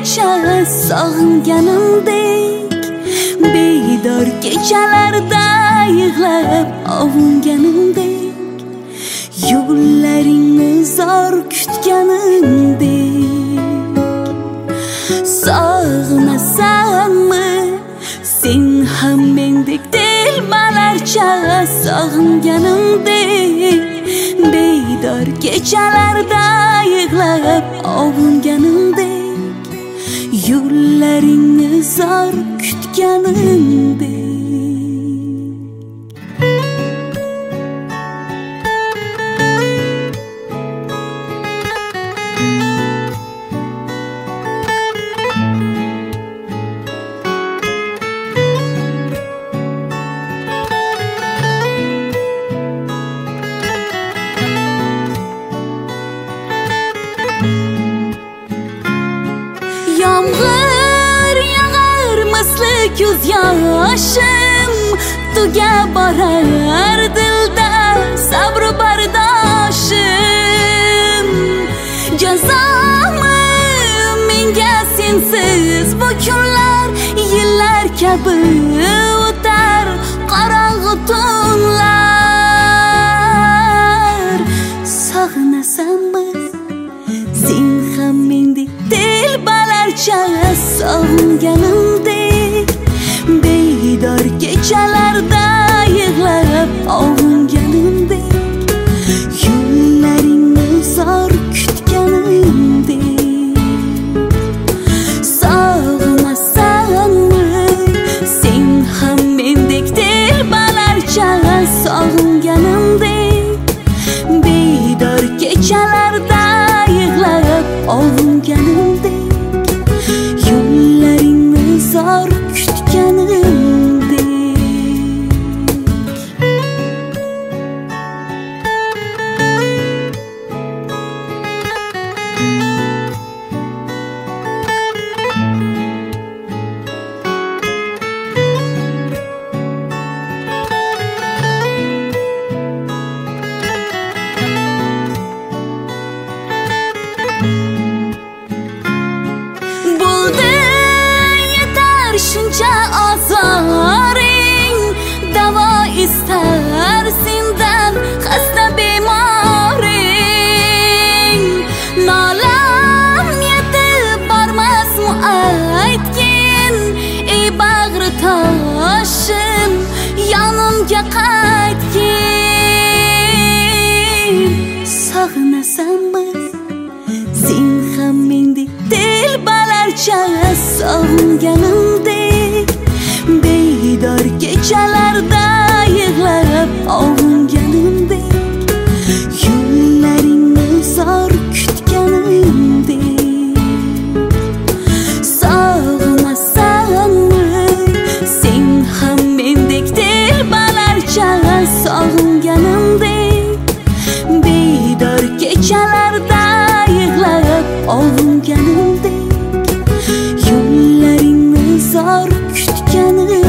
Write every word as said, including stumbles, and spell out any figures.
hamisha sog'inganimdek, bedor kechalarda yig'lab ovunganimdek, yo'llaringni zor kutganimdek. Sog'inasanmi sen ham mendek, telbalarcha sog'inganimdek, bedor kechalarda yig'lab ovunganimdek, yo'llaringni zor kutganimdek. Yağmur yağar misli ko'z yoshim, tuga borar dilda sabr bardoshim. Jazomi menga sensiz bu kunlar, yillar kabi o'tar qorong'u tunlar. Sog'inasanmi sen ham mendek, telbalarcha sog'inganimdek, bedor kechalarda yig'lab ovunganimdek, yo'llaringni zor kutganimdek. Sog'inasanmi sen ham mendek, telbalarcha sog'inganimdek, bedor kechalarda yig'lab ovunganimdek, yo'llaringni zor kutganimdek. Shuncha ozoring, davo istar sendan xasta bemoring. Nolam yetib bormasmi aytgin, ey bag'ri toshim, yonimga qaytgin. Sog'inasanmi sen ham mendek, telbalarcha sog'inganimdek, bedor kechalarda yig'lab ovunganimdek, yo'llaringni zor kutganimdek. Sog'inasanmi sen ham mendek, telbalarcha sog'inganimdek, bedor kechalarda yig'lab ovunganimdek, yo'llaringni zor kutganimdek.